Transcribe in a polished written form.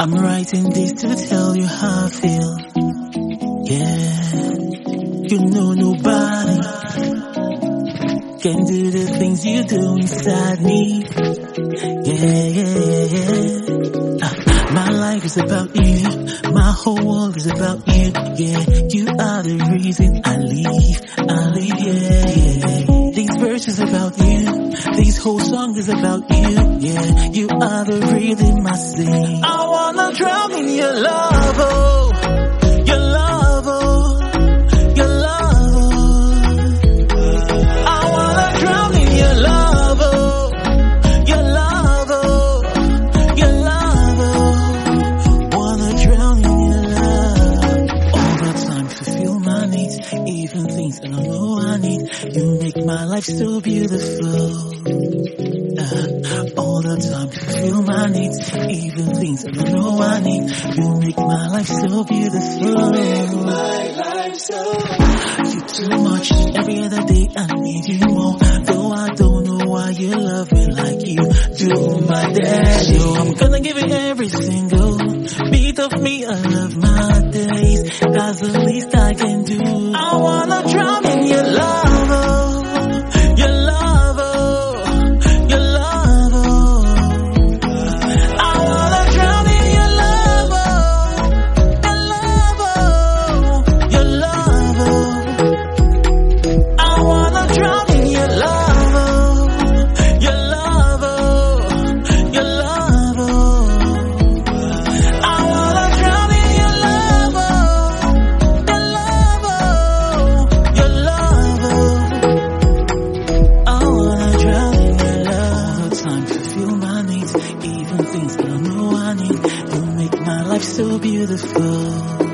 I'm writing this to tell you how I feel. Yeah, you know nobody can do the things you do inside me. Yeah. My life is about you. My whole world is about you. Yeah, you are the reason I live. Yeah. These verses about you. This whole song is about you. Yeah, you are the rhythm I sing. I wanna drown in your love, oh, your love, oh, your love, oh. I wanna drown in your love, oh, your love, oh, your love, oh. Wanna drown in your love. All the time fulfill my needs, even things I don't know I need. You make my life so beautiful. All the time fulfill my needs, even things I don't know I need. You make my life so beautiful. You make my life so. You too much. Every other day I need you more. Though I don't know why you love me like you do, my daddy. So I'm gonna give you every single beat of me. I love my days. That's the least I can do. I wanna drown in your love, oh, your love, oh. Even things I don't know I need. You make my life so beautiful.